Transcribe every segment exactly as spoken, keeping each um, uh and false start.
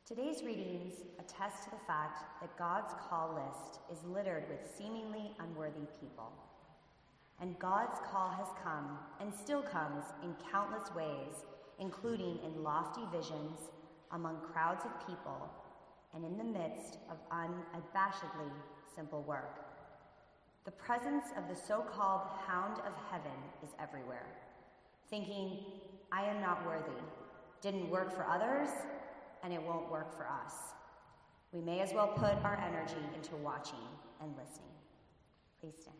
Today's readings attest to the fact that God's call list is littered with seemingly unworthy people. And God's call has come and still comes in countless ways, including in lofty visions among crowds of people and in the midst of unabashedly simple work. The presence of the so-called hound of heaven is everywhere, thinking, I am not worthy, didn't work for others, and it won't work for us. We may as well put our energy into watching and listening. Please stand.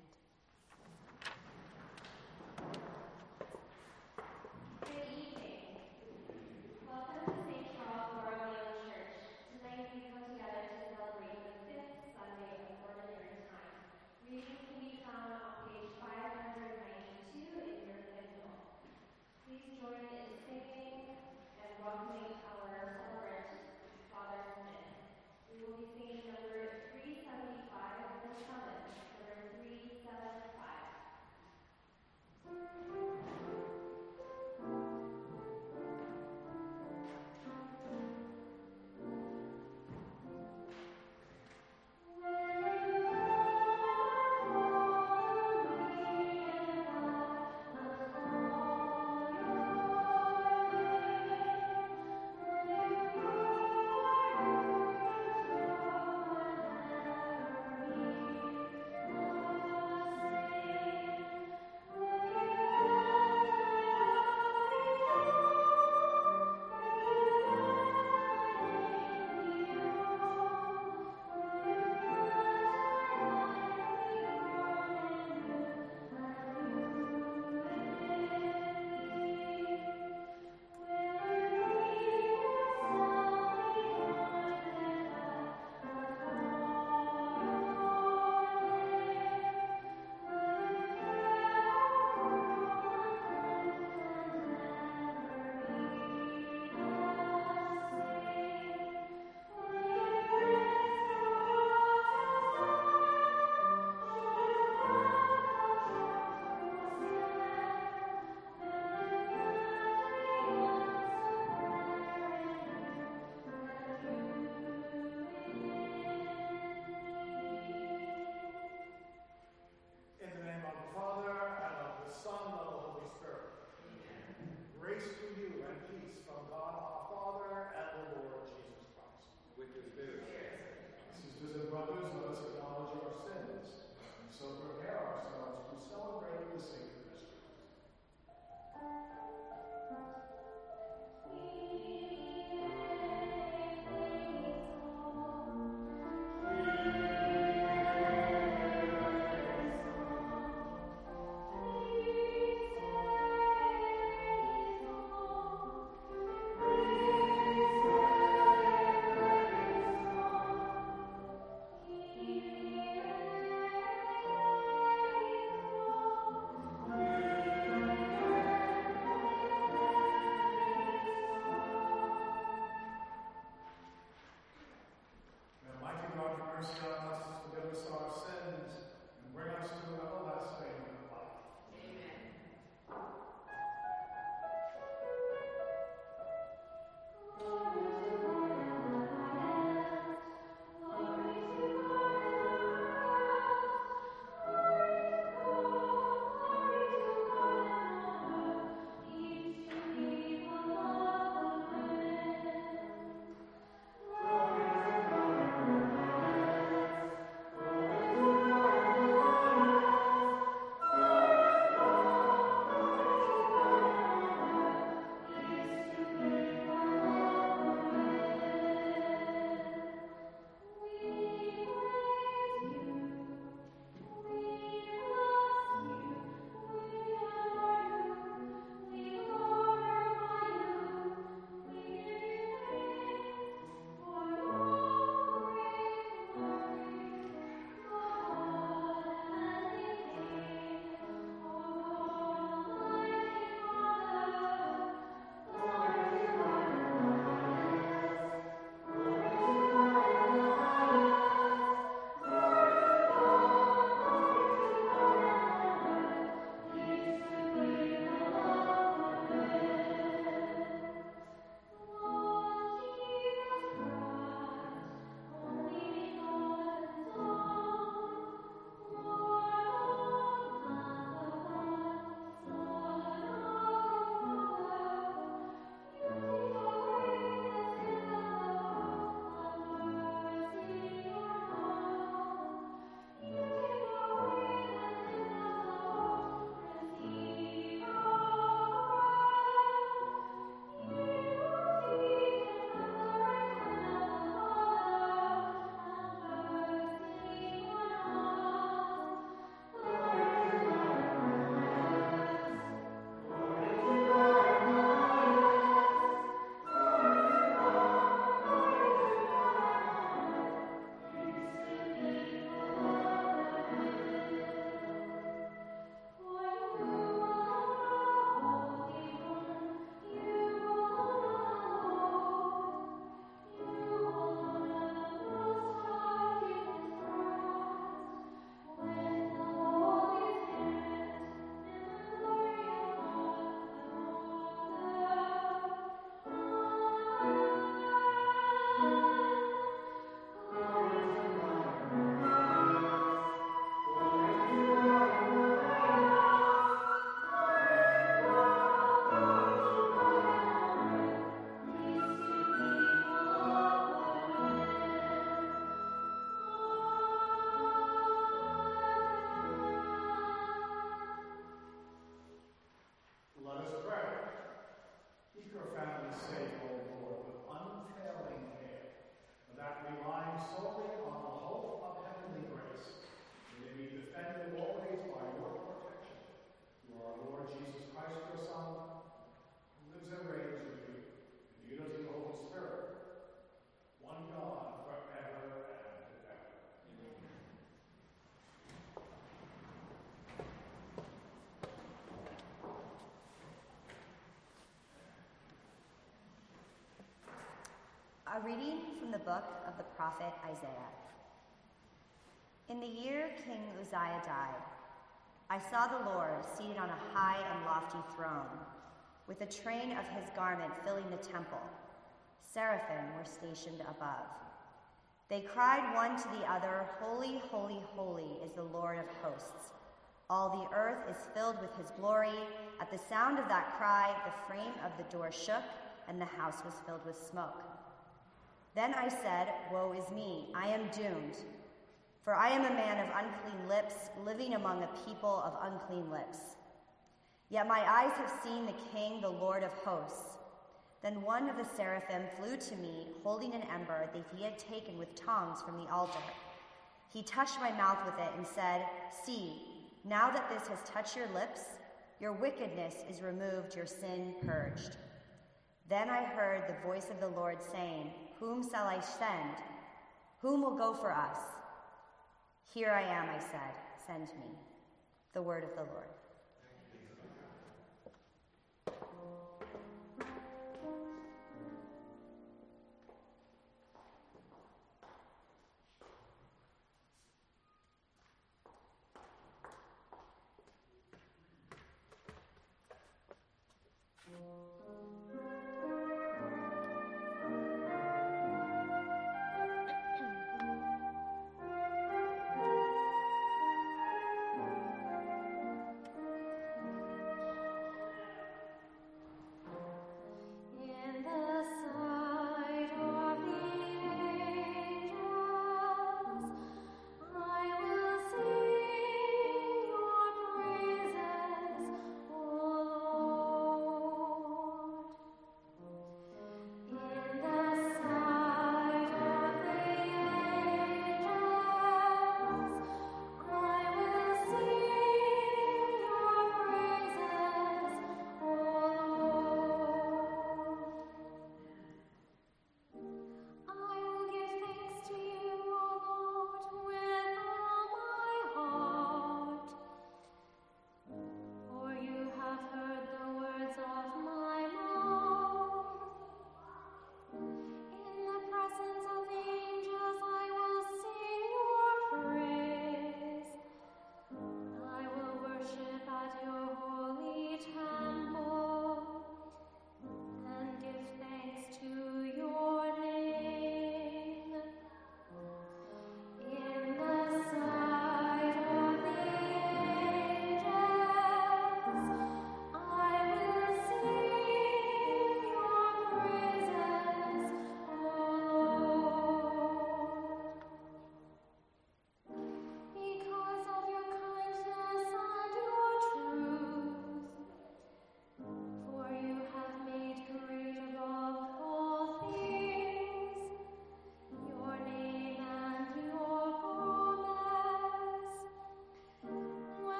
A reading from the book of the prophet Isaiah. In the year King Uzziah died, I saw the Lord seated on a high and lofty throne, with a train of his garment filling the temple. Seraphim were stationed above. They cried one to the other, "Holy, holy, holy is the Lord of hosts. All the earth is filled with his glory." At the sound of that cry, the frame of the door shook, and the house was filled with smoke. Then I said, "Woe is me, I am doomed, for I am a man of unclean lips, living among a people of unclean lips. Yet my eyes have seen the King, the Lord of hosts." Then one of the seraphim flew to me, holding an ember that he had taken with tongs from the altar. He touched my mouth with it and said, "See, now that this has touched your lips, your wickedness is removed, your sin purged." Then I heard the voice of the Lord saying, "Whom shall I send? Whom will go for us?" "Here I am," I said, "send me." The word of the Lord.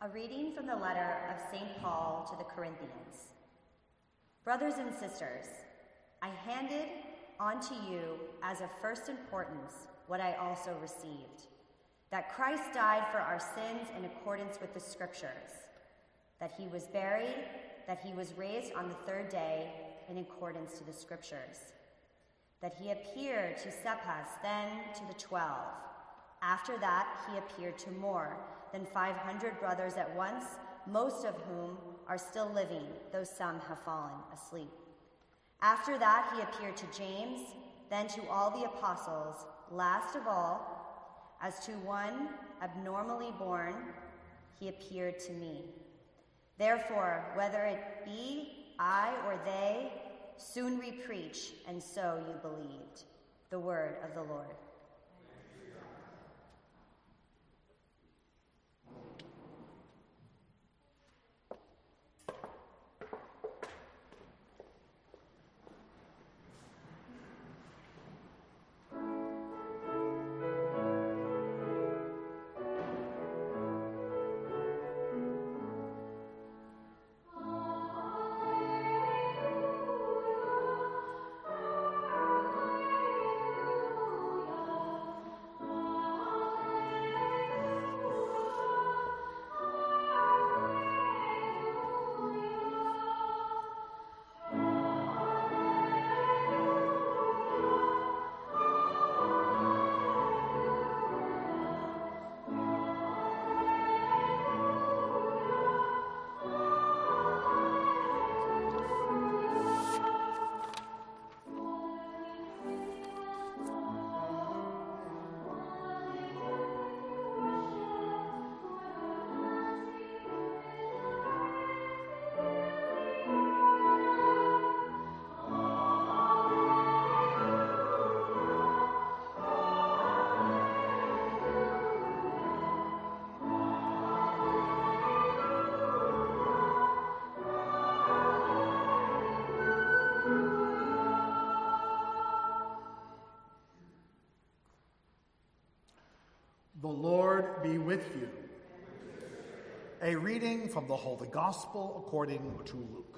A reading from the letter of Saint Paul to the Corinthians. Brothers and sisters, I handed on to you as of first importance what I also received, that Christ died for our sins in accordance with the Scriptures, that he was buried, that he was raised on the third day in accordance to the Scriptures, that he appeared to Cephas, then to the twelve. After that, he appeared to more than five hundred brothers at once, most of whom are still living, though some have fallen asleep. After that, he appeared to James, then to all the apostles. Last of all, as to one abnormally born, he appeared to me. Therefore, whether it be I or they, soon we preach, and so you believed. The word of the Lord. The Lord be with you. A reading from the Holy Gospel according to Luke.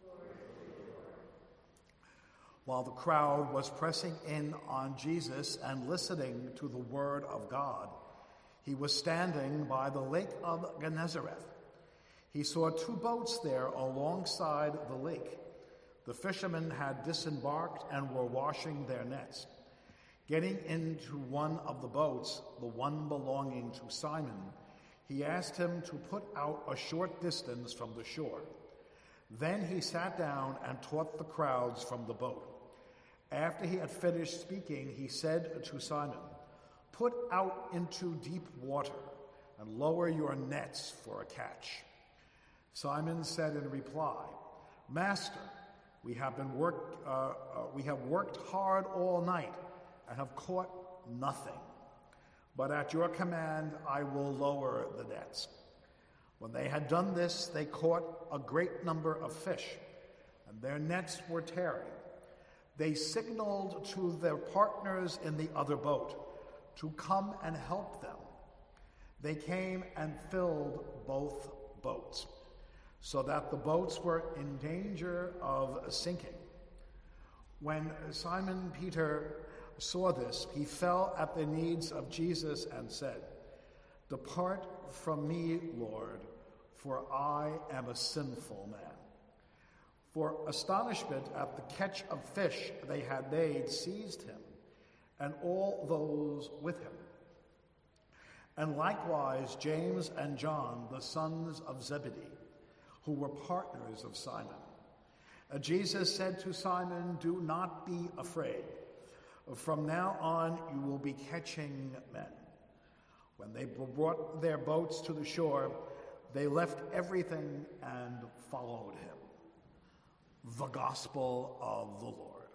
While the crowd was pressing in on Jesus and listening to the word of God, he was standing by the lake of Gennesaret. He saw two boats there alongside the lake. The fishermen had disembarked and were washing their nets. Getting into one of the boats, the one belonging to Simon, he asked him to put out a short distance from the shore. Then he sat down and taught the crowds from the boat. After he had finished speaking, he said to Simon, "Put out into deep water and lower your nets for a catch." Simon said in reply, "Master, we have been work, uh, uh, we have worked hard all night and have caught nothing. But at your command, I will lower the nets." When they had done this, they caught a great number of fish, and their nets were tearing. They signaled to their partners in the other boat to come and help them. They came and filled both boats, so that the boats were in danger of sinking. When Simon Peter saw this, he fell at the knees of Jesus and said, "Depart from me, Lord, for I am a sinful man." For astonishment at the catch of fish they had made seized him, and all those with him. And likewise James and John, the sons of Zebedee, who were partners of Simon. And Jesus said to Simon, "Do not be afraid. From now on, you will be catching men." When they brought their boats to the shore, they left everything and followed him. The Gospel of the Lord.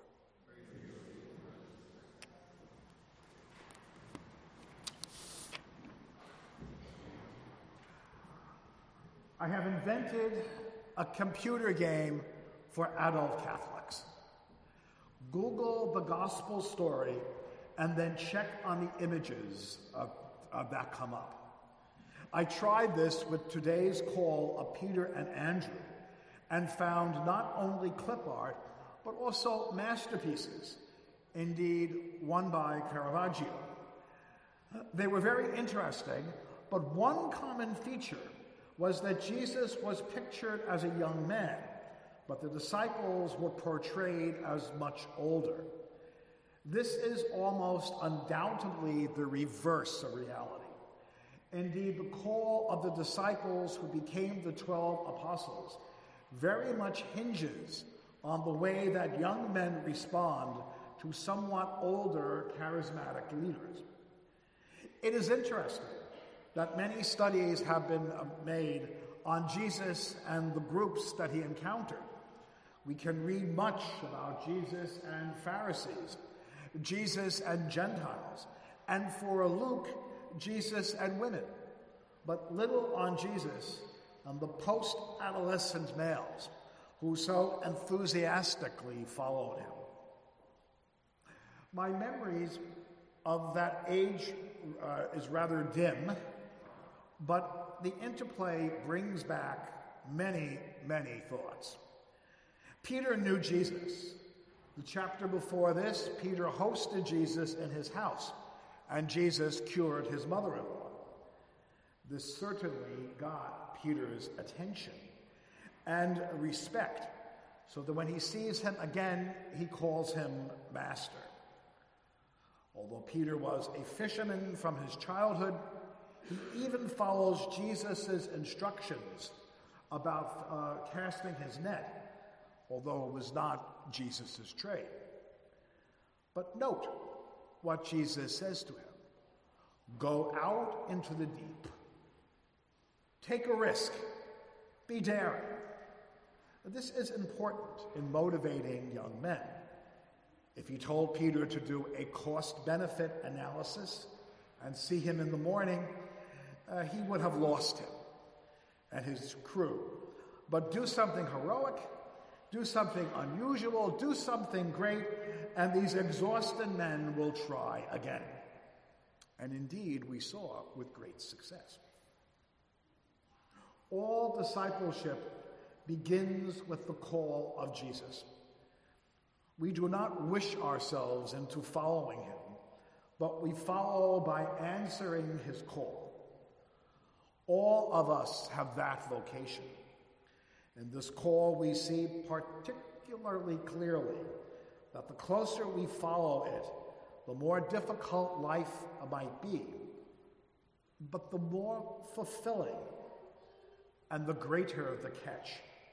I have invented a computer game for adult Catholics. Google the gospel story and then check on the images uh, uh, that come up. I tried this with today's call of Peter and Andrew and found not only clip art, but also masterpieces, indeed one by Caravaggio. They were very interesting, but one common feature was that Jesus was pictured as a young man, but the disciples were portrayed as much older. This is almost undoubtedly the reverse of reality. Indeed, the call of the disciples who became the twelve apostles very much hinges on the way that young men respond to somewhat older charismatic leaders. It is interesting that many studies have been made on Jesus and the groups that he encountered. We can read much about Jesus and Pharisees, Jesus and Gentiles, and for Luke, Jesus and women, but little on Jesus and the post-adolescent males who so enthusiastically followed him. My memories of that age uh, is rather dim, but the interplay brings back many, many thoughts. Peter knew Jesus. The chapter before this, Peter hosted Jesus in his house, and Jesus cured his mother-in-law. This certainly got Peter's attention and respect, so that when he sees him again, he calls him Master. Although Peter was a fisherman from his childhood, he even follows Jesus' instructions about uh, casting his net, although it was not Jesus' trade. But note what Jesus says to him. Go out into the deep. Take a risk. Be daring. This is important in motivating young men. If he told Peter to do a cost-benefit analysis and see him in the morning, uh, he would have lost him and his crew. But do something heroic, do something unusual, do something great, and these exhausted men will try again. And indeed, we saw with great success. All discipleship begins with the call of Jesus. We do not wish ourselves into following him, but we follow by answering his call. All of us have that vocation. In this call, we see particularly clearly that the closer we follow it, the more difficult life might be, but the more fulfilling and the greater the catch.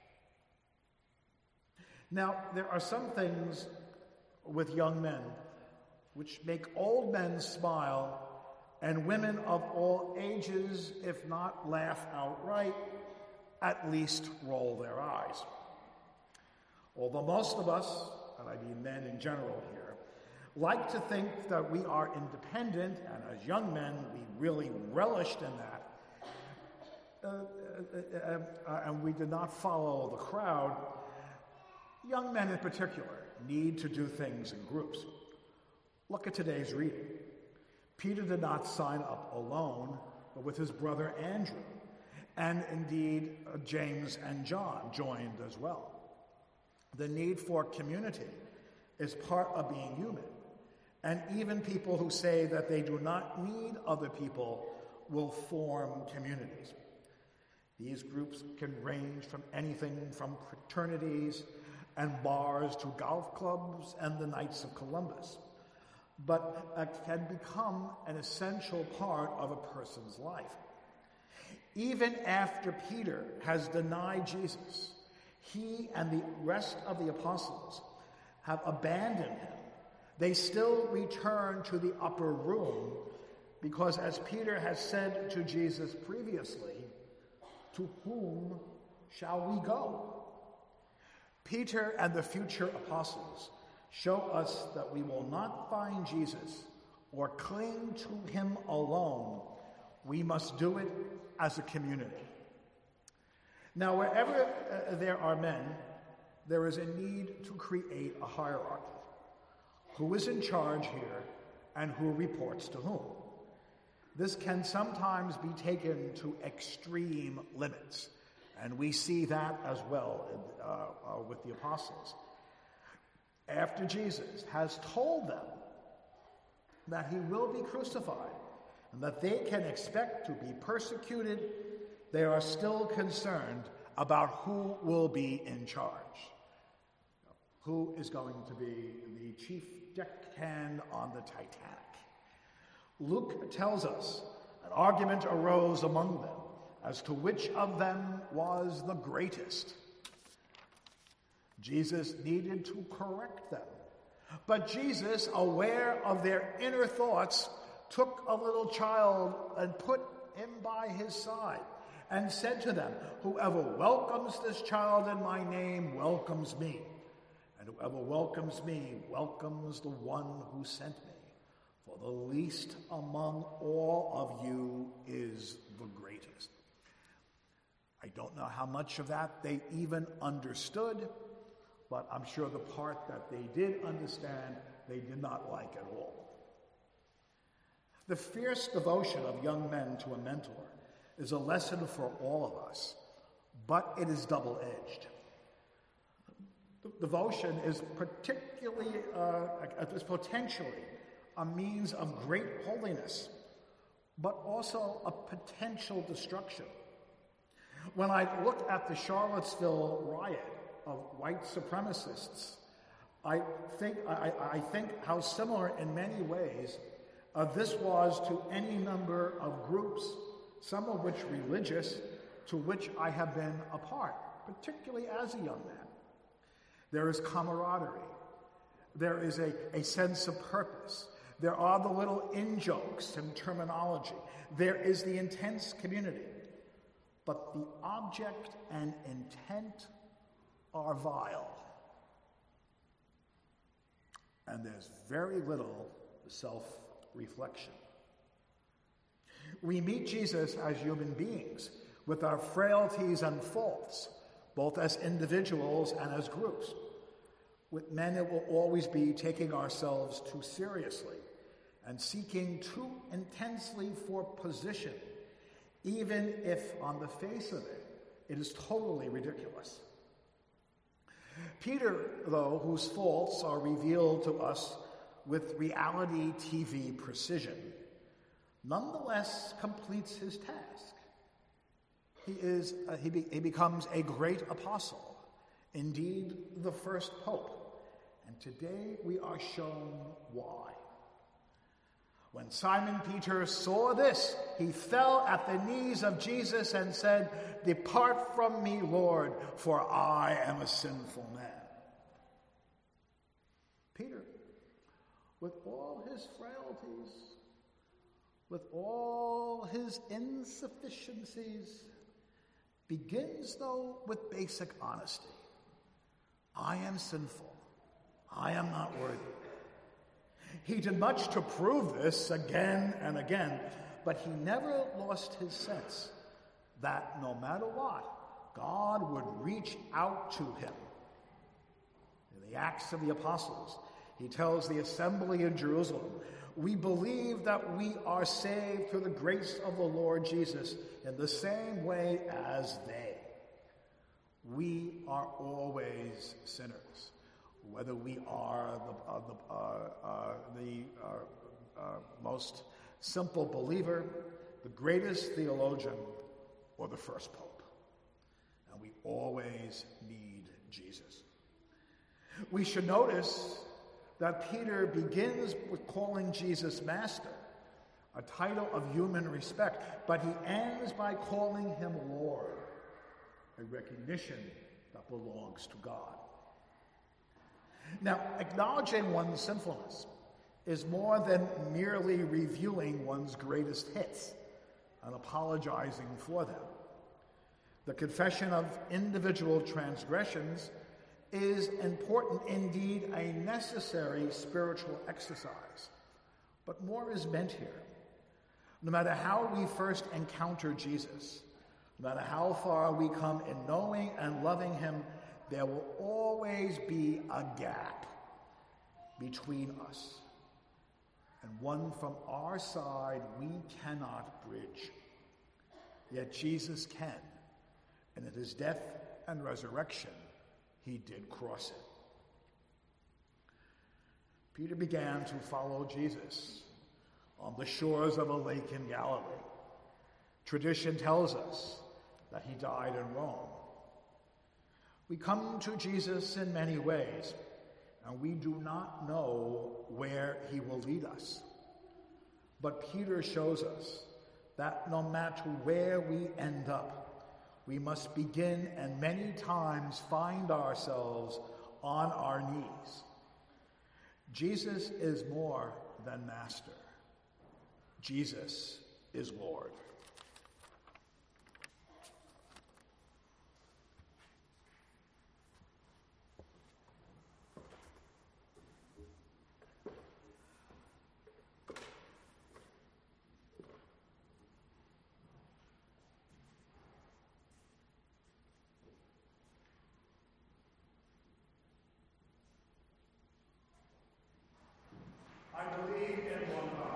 Now, there are some things with young men which make old men smile and women of all ages, if not laugh outright, at least roll their eyes. Although most of us, and I mean men in general here, like to think that we are independent, and as young men we really relished in that, uh, uh, uh, uh, and we did not follow the crowd, young men in particular need to do things in groups. Look at today's reading. Peter did not sign up alone, but with his brother Andrew, and indeed uh, James and John joined as well. The need for community is part of being human, and even people who say that they do not need other people will form communities. These groups can range from anything from fraternities and bars to golf clubs and the Knights of Columbus, but uh, can become an essential part of a person's life. Even after Peter has denied Jesus, he and the rest of the apostles have abandoned him. They still return to the upper room because, as Peter has said to Jesus previously, to whom shall we go? Peter and the future apostles show us that we will not find Jesus or cling to him alone. We must do it as a community. Now, wherever uh, there are men, there is a need to create a hierarchy. Who is in charge here and who reports to whom? this can sometimes be taken to extreme limits. And we see that as well uh, uh, with the apostles. After Jesus has told them that he will be crucified and that they can expect to be persecuted, they are still concerned about who will be in charge. Who is going to be the chief deckhand on the Titanic? Luke tells us an argument arose among them as to which of them was the greatest. Jesus needed to correct them. But Jesus, aware of their inner thoughts, took a little child and put him by his side and said to them, "Whoever welcomes this child in my name welcomes me. And whoever welcomes me welcomes the one who sent me. For the least among all of you is the greatest." I don't know how much of that they even understood, but I'm sure the part that they did understand, they did not like at all. The fierce devotion of young men to a mentor is a lesson for all of us, but it is double-edged. Devotion is particularly, uh, is potentially a means of great holiness, but also a potential destruction. When I look at the Charlottesville riot of white supremacists, I think I, I think how similar in many ways uh, this was to any number of groups, some of which religious, to which I have been a part, particularly as a young man. There is camaraderie. There is a, a sense of purpose. There are the little in-jokes and terminology. There is the intense community. But the object and intent are vile. And there's very little self-reflection. We meet Jesus as human beings with our frailties and faults, both as individuals and as groups. With men, it will always be taking ourselves too seriously and seeking too intensely for position, even if on the face of it, it is totally ridiculous. Peter, though, whose faults are revealed to us with reality T V precision, nonetheless completes his task. He is uh, he, be, he becomes a great apostle, indeed the first pope. And today we are shown why. When Simon Peter saw this, he fell at the knees of Jesus and said, "Depart from me, Lord, for I am a sinful man." Peter, with all his frailties, with all his insufficiencies, begins, though, with basic honesty. I am sinful. I am not worthy. He did much to prove this again and again, but he never lost his sense that no matter what, God would reach out to him. In the Acts of the Apostles, he tells the assembly in Jerusalem, "We believe that we are saved through the grace of the Lord Jesus in the same way as they." We are always sinners. Whether we are the, uh, the, uh, uh, the uh, uh, most simple believer, the greatest theologian, or the first pope. And we always need Jesus. We should notice that Peter begins with calling Jesus Master, a title of human respect, but he ends by calling him Lord, a recognition that belongs to God. Now, acknowledging one's sinfulness is more than merely reviewing one's greatest hits and apologizing for them. The confession of individual transgressions is important, indeed a necessary spiritual exercise. But more is meant here. No matter how we first encounter Jesus, no matter how far we come in knowing and loving him, there will always be a gap between us. and one from our side we cannot bridge. Yet Jesus can, and at his death and resurrection, he did cross it. Peter began to follow Jesus on the shores of a lake in Galilee. Tradition tells us that he died in Rome. We come to Jesus in many ways, and we do not know where he will lead us. But Peter shows us that no matter where we end up, we must begin and many times find ourselves on our knees. Jesus is more than master. Jesus is Lord. I believe in one God.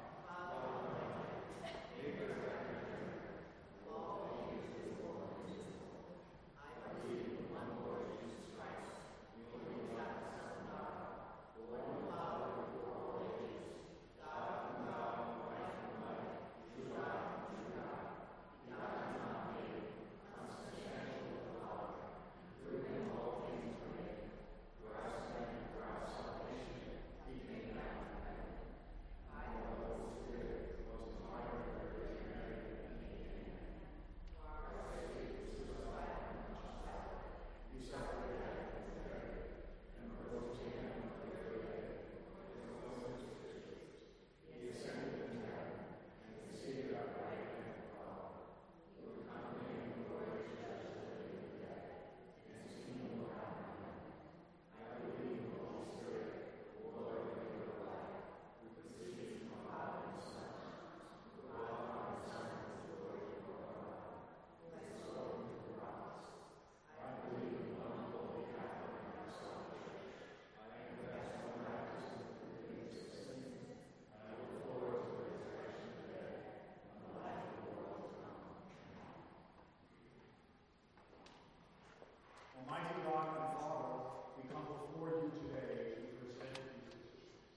Almighty God and Father, we come before you today to present these petitions.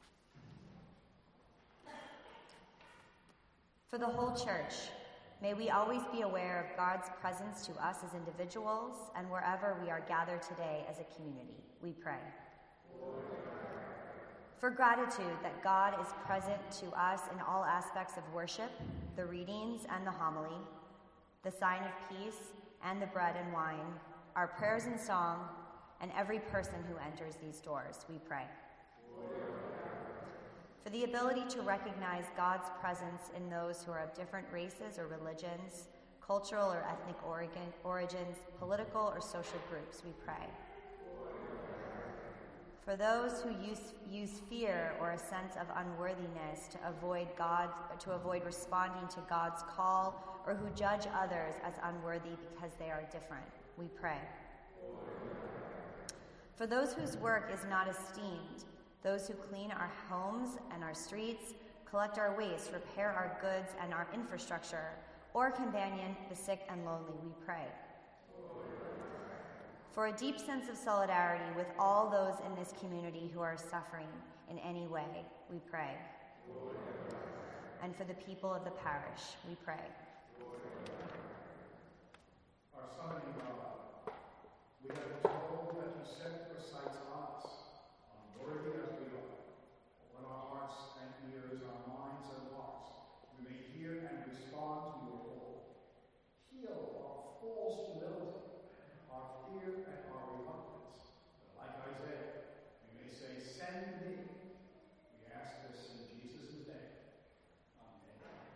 For the whole church, may we always be aware of God's presence to us as individuals and wherever we are gathered today as a community. We pray. Lord. For gratitude that God is present to us in all aspects of worship, the readings and the homily, the sign of peace and the bread and wine, our prayers and song, and every person who enters these doors, we pray. Lord. For the ability to recognize God's presence in those who are of different races or religions, cultural or ethnic origin, origins, political or social groups, we pray. Lord. For those who use, use fear or a sense of unworthiness to avoid God, to avoid responding to God's call, or who judge others as unworthy because they are different, we pray. Lord. For those whose work is not esteemed, those who clean our homes and our streets, collect our waste, repair our goods and our infrastructure, or companion the sick and lonely, we pray. Lord. For a deep sense of solidarity with all those in this community who are suffering in any way, we pray. Lord. And for the people of the parish, we pray. Lord. Our Son in God, we have been told that you set your sights on us, unworthy as we are. Open our hearts and ears, our minds and hearts, we may hear and respond to your call. Heal our false humility, our fear and our reluctance. But like Isaiah, we may say, send me. We ask this in Jesus' name. Amen.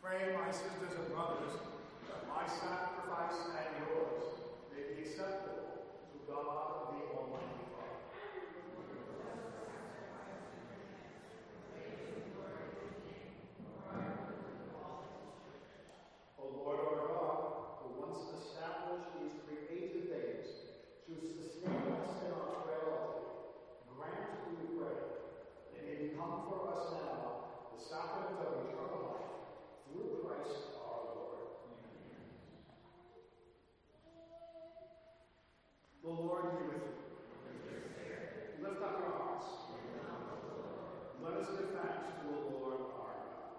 Pray, my sisters and brothers, that my sacrifice and yours may be acceptable to God the Almighty Father. O Lord our God, who once established these created days to sustain us in our frailty, grant, we pray, they may become for us now the sacrament of eternal life, through Christ our Lord. Amen. The Lord be with you. Lift up your hearts. Let us give thanks to the Lord our God.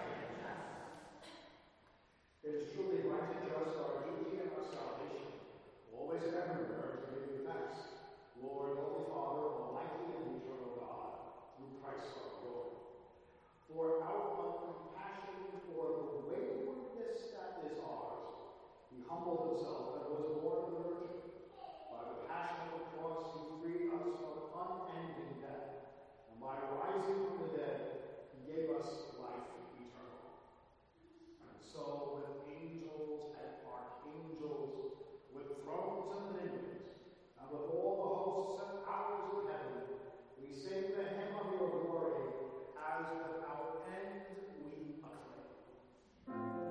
It is truly right and just, our duty and our salvation, always and everywhere to give you thanks, Lord, Holy Father, Almighty and eternal God, through Christ our Lord. For out of compassion for the waywardness that is ours, he humbled himself and was born of the Virgin. By the passion of the cross, he freed us from unending death, and by rising from the dead, he gave us life eternal. And so, with angels and archangels, with thrones and dominions, and with all the hosts and powers of heaven, we sing the hymn of your glory, as without end we acclaim.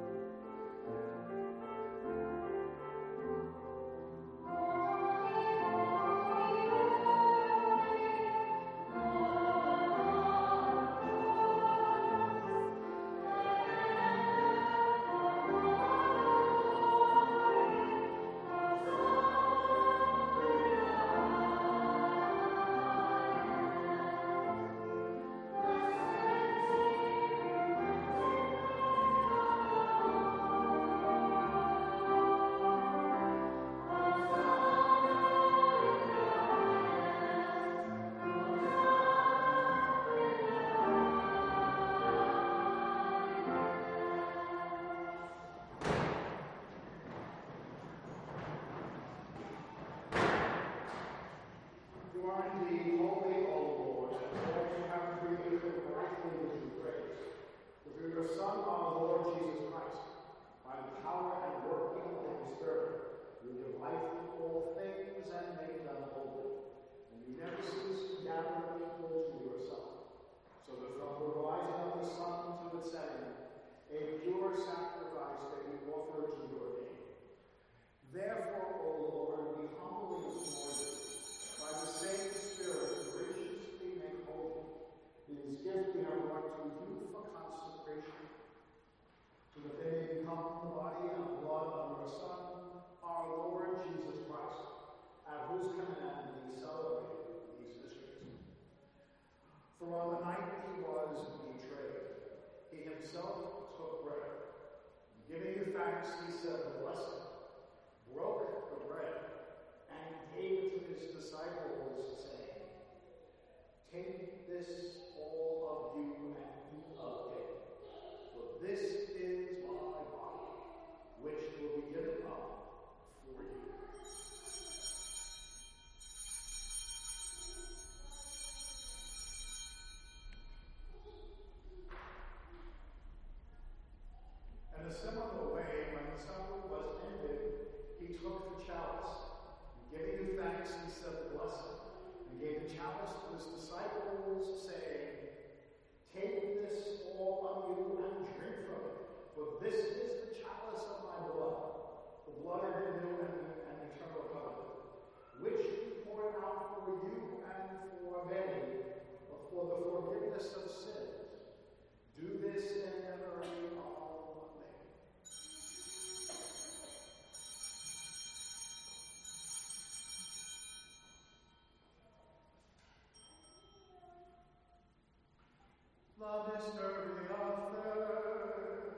The mystery of faith.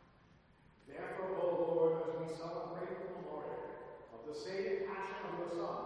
Therefore, O Lord, as we celebrate the memorial of the saving passion of your Son,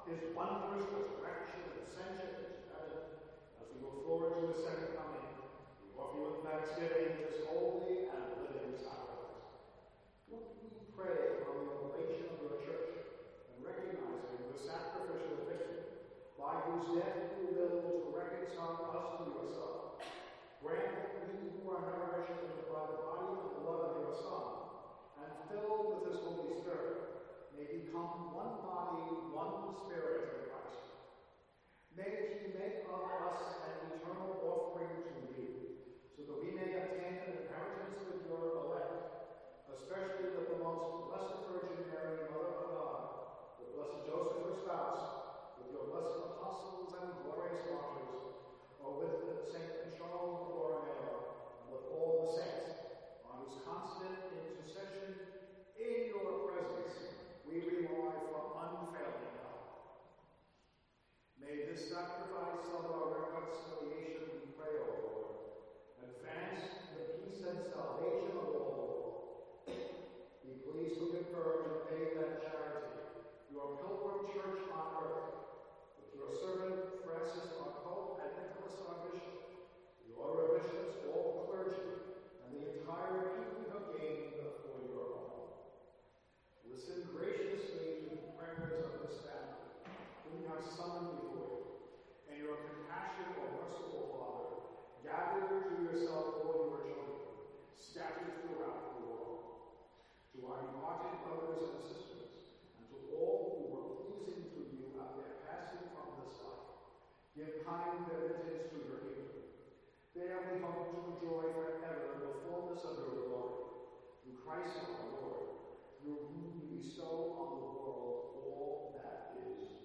his wondrous resurrection and ascension into heaven, as we look forward to his second coming, we offer you with thanksgiving this holy and living sacrifice. What do we pray for the oblation of your church, and recognizing the sacrificial victim, by whose death you will to reconcile us to yourself? Grant that we who are nourished by the body and blood of your Son, and filled with his Holy Spirit, may become one body, one spirit in Christ. May he make of us an eternal offering to you, so that we may obtain an inheritance with your elect, especially with the most blessed Virgin Mary, Mother of God, with blessed Joseph, her spouse, with your blessed apostles and glorious martyrs, or with Saint Charles Borromeo, and with all the saints, on whose constant intercession in your presence we rely for unfailing help. May this sacrifice of our reconciliation, we pray, O Lord, advance the peace and salvation of all the world. Be pleased to confirm and pay that charity, your pilgrim church on earth, with your servant Francis our Pope and Nicholas our Bishop, the order of bishops, all the clergy, and the entire people you have gained for your own. Listen graciously to the prayers of this family, whom you have summoned before you, and your compassion, O merciful Father, gather to yourself all your children, scattered throughout the world. To our departed brothers and sisters, and to all who were pleasing to you at their passing from this life, give kind benefits to your kingdom. There we hope to enjoy forever the fullness of your glory, through Christ our Lord, through whom you bestow on the world all that is good.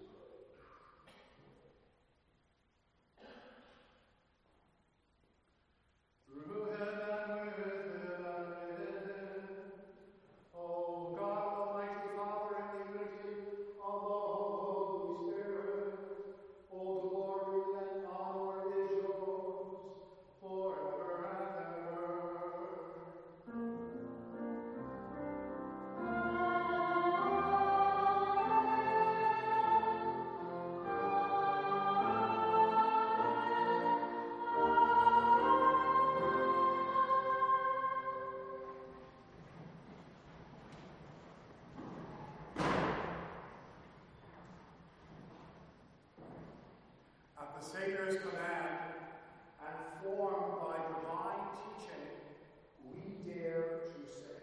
Through him and with him and in him, O God, Almighty Father, in the unity of the Holy Spirit, all glory and honor is yours forever and ever. At the Savior's command, and formed by divine teaching, we dare to say,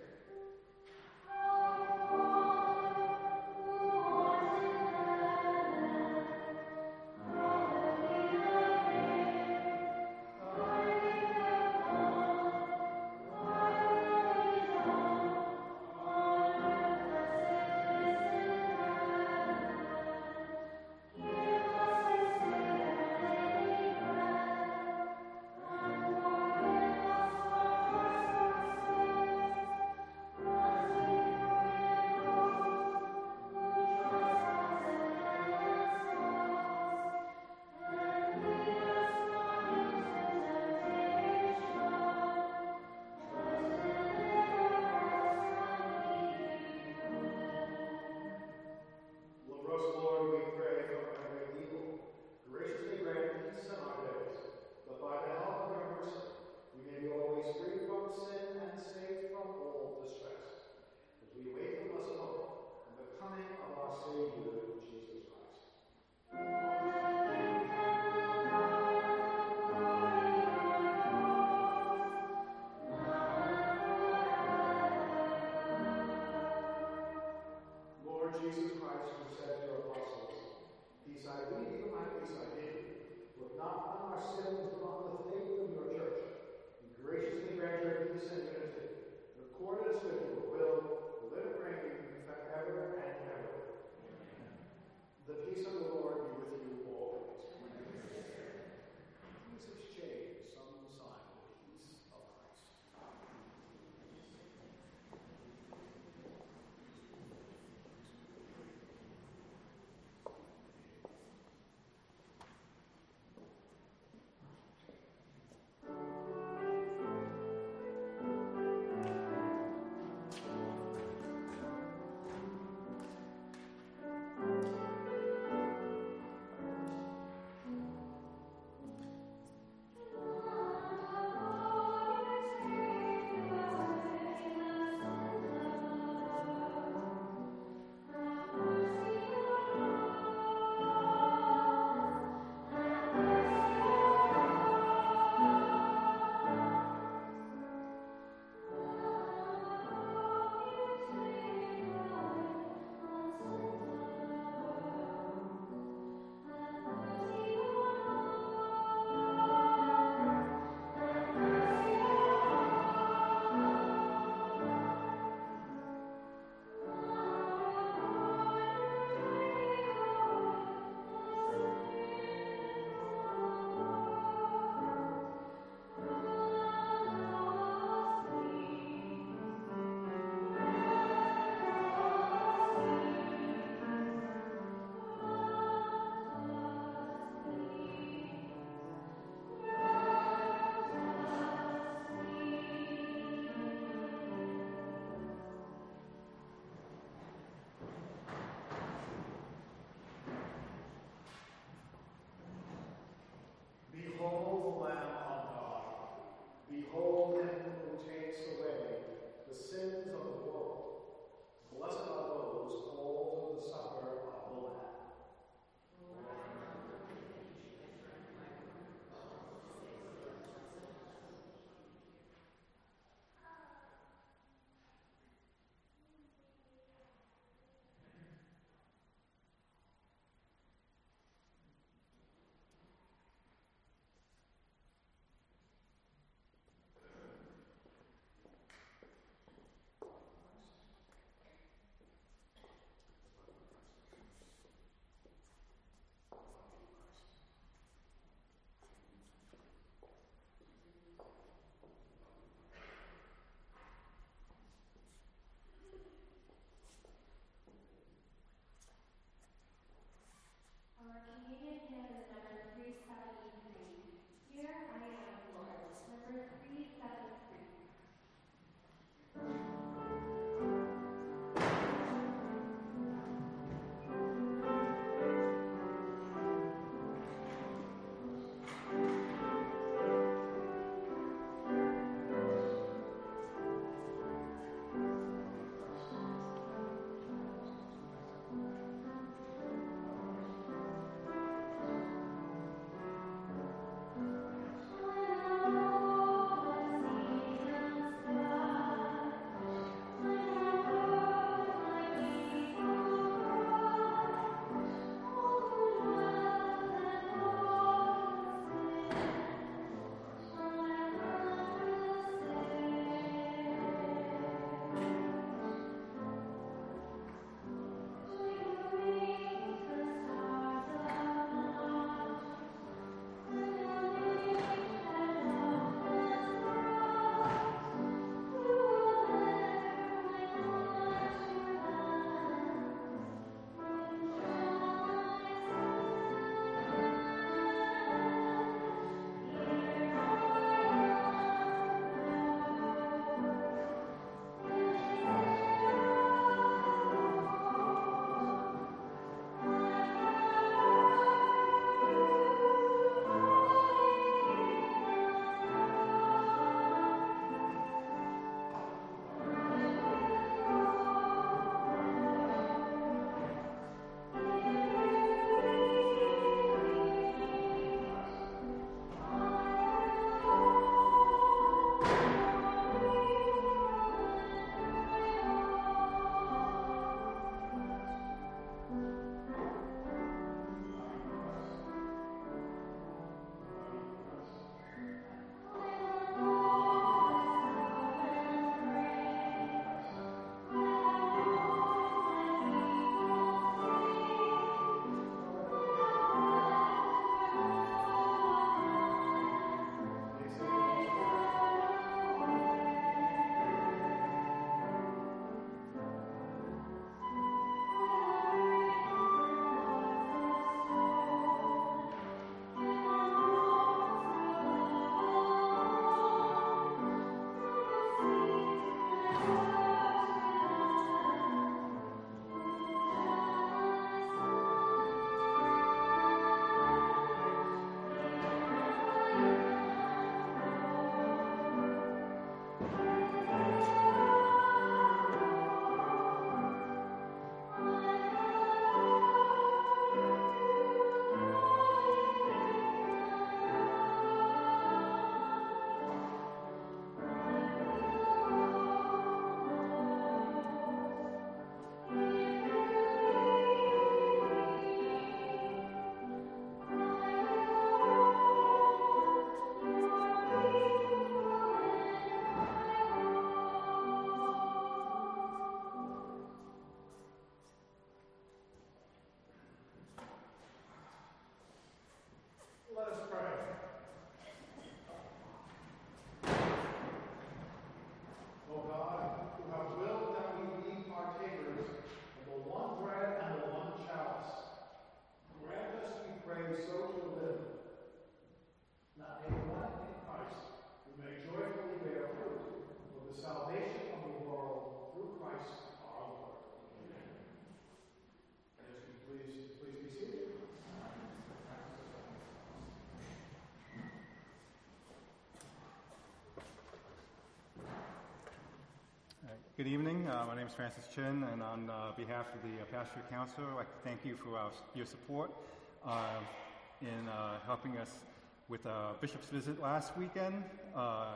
Give us this day our daily bread. Good evening. Uh, my name is Francis Chin, and on uh, behalf of the uh, Pastoral Council, I'd like to thank you for our, your support uh, in uh, helping us with uh, Bishop's visit last weekend uh,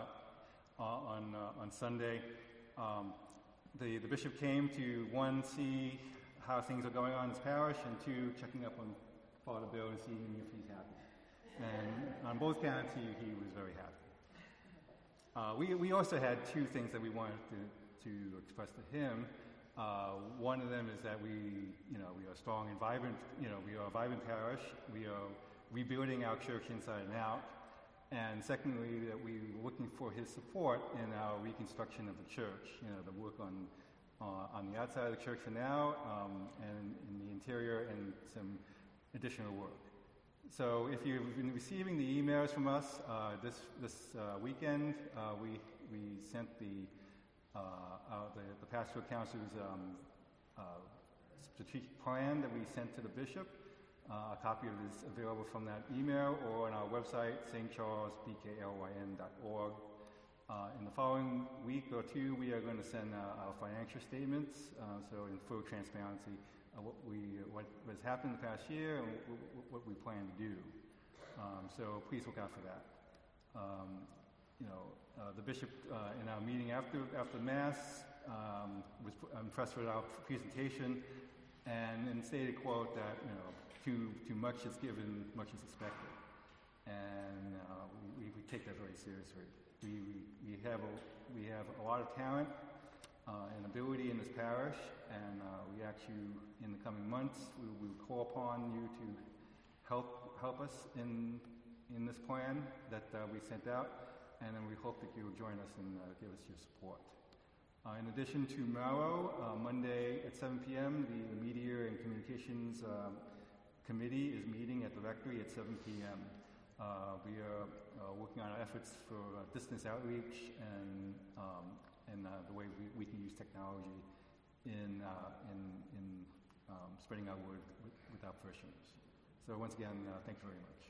on uh, on Sunday. Um, the, the Bishop came to, one, see how things are going on in his parish, and two, checking up on Father Bill and seeing if he's happy. And on both counts, he, he was very happy. Uh, we, we also had two things that we wanted to to express to him. Uh, one of them is that we, you know, we are strong and vibrant, you know, we are a vibrant parish. We are rebuilding our church inside and out. And secondly, that we were looking for his support in our reconstruction of the church, you know, the work on uh, on the outside of the church for now, um, and in the interior, and some additional work. So if you've been receiving the emails from us uh, this this uh, weekend, uh, we we sent the Uh, uh, the, the Pastoral Council's um, uh, strategic plan that we sent to the bishop. Uh, a copy of it is available from that email or on our website, s t charles b k l y n dot org. Uh, in the following week or two, we are going to send uh, our financial statements, uh, so in full transparency, uh, what we what has happened the past year and w- w- what we plan to do. Um, so please look out for that. Um, you know, Uh, the bishop uh, in our meeting after after Mass um, was impressed with our presentation, and, and stated, quote, that, you know, too too much is given, much is expected, and uh, we, we take that very seriously. We we, we have a we have a lot of talent uh, and ability in this parish, and uh, we actually, in the coming months, we will call upon you to help help us in in this plan that uh, we sent out. And then we hope that you will join us and uh, give us your support. Uh, in addition, tomorrow, uh, Monday at seven p.m., the, the Media and Communications uh, Committee is meeting at the Rectory at seven p.m. Uh, we are uh, working on our efforts for uh, distance outreach and um, and uh, the way we, we can use technology in uh, in, in um, spreading our word with, with our parishioners. So once again, uh, thank you very much.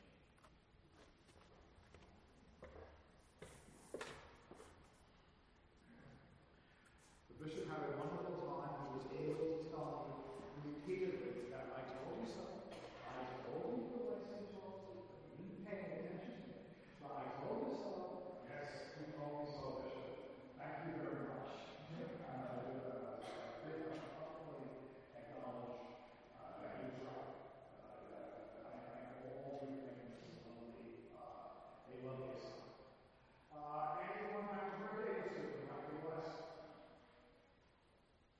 The bishop had a wonderful time. He was able to tell me repeatedly that I told you so. I told you what I said to you. You didn't pay attention to me. But I told you so. Yes, you told me so, Bishop. Thank you very much. And I would uh, very much publicly acknowledge uh, that he was right. Uh, that I thank all you think this is lovely, uh, a lovely son. Uh, anyone have a birthday this week? Happy blessed.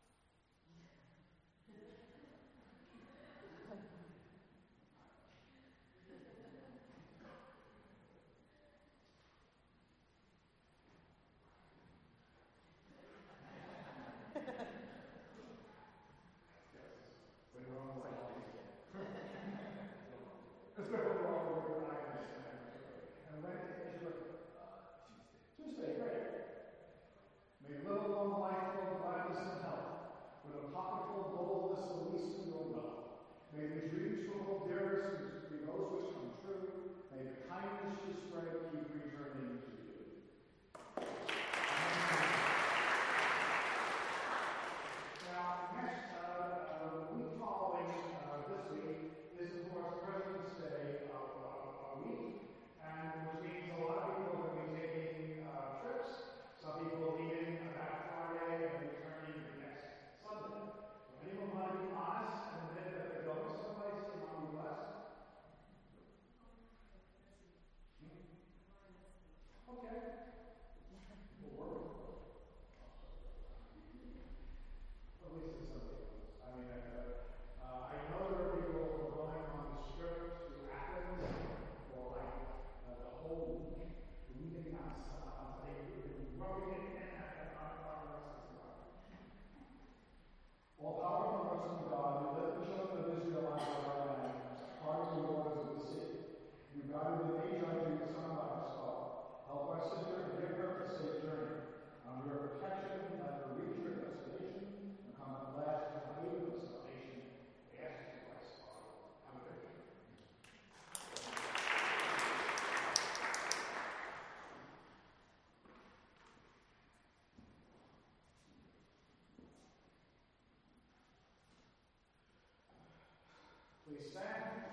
Please stand.